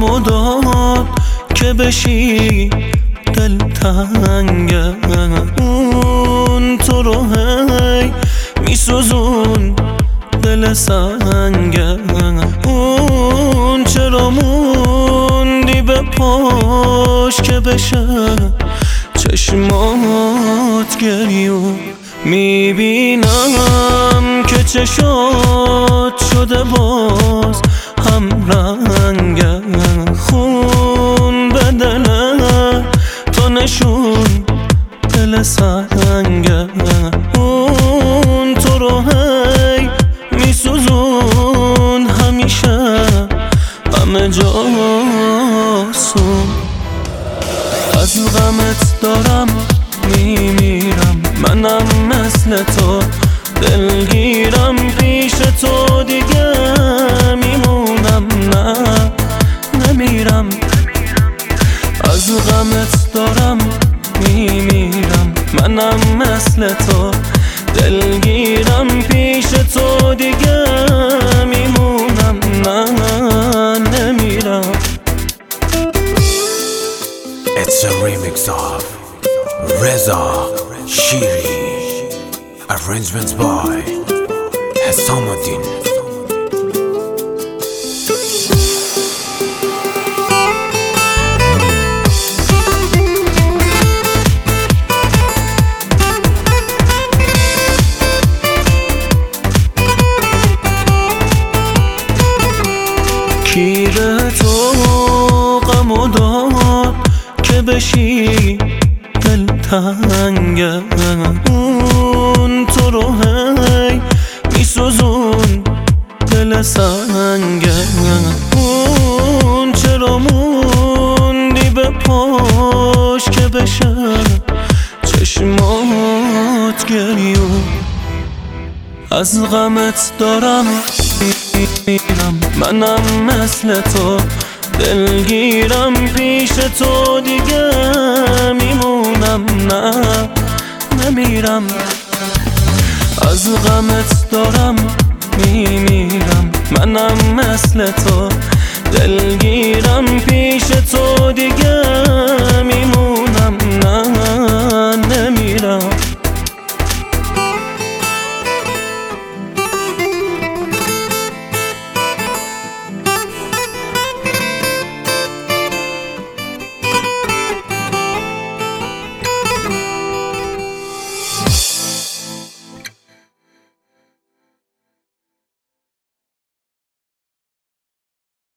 غمو داد که بشی دلتنگم. اون تو رو هی میسوزون دل سنگم. اون چرا موندی به پاش که بشه چشمات گریو. میبینم که چشات شده باز هم رنگم. خون بدنه تو نشون دل سنگم. اون تو رو هی میسوزون همیشه همه جاسون. از غمت دارم میمیرم منم مثل تو. دلگیرم پیش تو دیگه میمونم نه نمیرم. از غمت دارم میمیرم منم مثل تو. دلگیرم پیش تو دیگه میمونم نه نمیرم. It's a remix of Reza Shiri. Arrangements by Hassanuddin. کیره تو غمو داد که بشی دلتنگم. اون تو رو هی میسوزون دل سنگم. اون چرا موندی به پاش که بشه چشمات گریو. از غمت دارم میمیرم منم مثل تو. دلگیرم پیش تو دیگه میمونم نه نمیرم. از غمت دارم میمیرم منم مثل تو. دلگیرم